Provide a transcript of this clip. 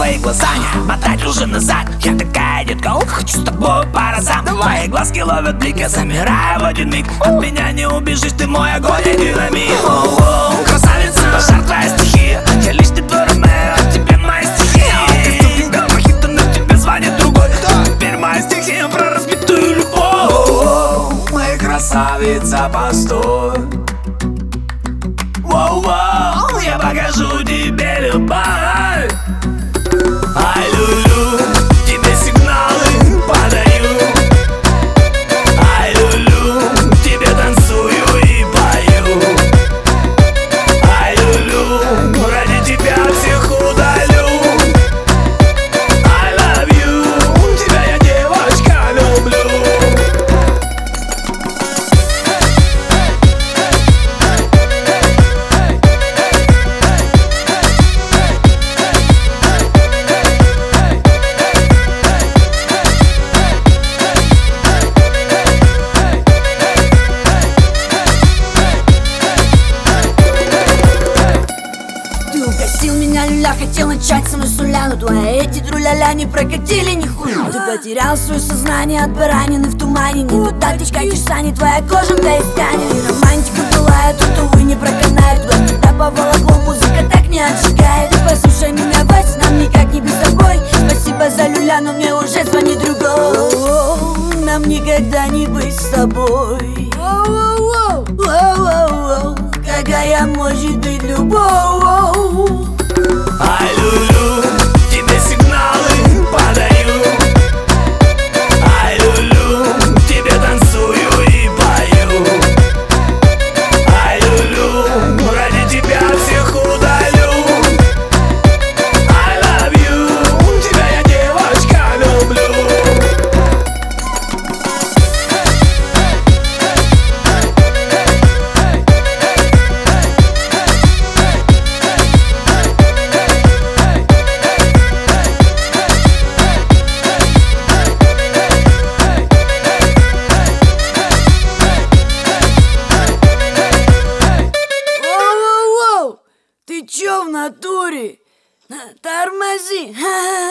твои глаза не мотать уже назад. Я такая детка, хочу с тобой по разам. Твои глазки ловят блик, я замираю в один миг. От меня не убежишь, ты мой огонь и динамит. Красавица, пожар твоя стихия. Я лишь не твой Ромео, а тебе мои стихи. Ты ступенька мохито, но тебе звонит другой. Теперь моя стихия про разбитую любовь. Моя красавица, постой. Воу-воу, я покажу тебе любовь. Ай, люлю, тебе сигналы подаю. Ай, люлю, тебе танцую и пою. Ай, люлю, ради тебя всех удалю. I love you, тебя я, девочка, люблю. Угостил меня люля, хотел начать со мной с нуля, но твои эти тру-ля-ля не прокатили нихуя. Ты потерял свое сознание от баранины в тумане. Не туда течка часа, не твоя кожа, да и станет. И романтика была, тут, увы, не проканает. Куда тебя поволокло, музыка так не отжигает. Ты послушай меня, Вась, нам никак не без тобой. Спасибо за люля, но мне уже звонит другой. Нам никогда не быть с тобой. Какая может быть любовь? Ай, люлю, тебе сигналы подаю. Ай, люлю, тебе танцую и пою. Ай, люлю, ради тебя всех удалю. I love you, тебя я, девочка, люблю. Ты чё в натуре? Тормози!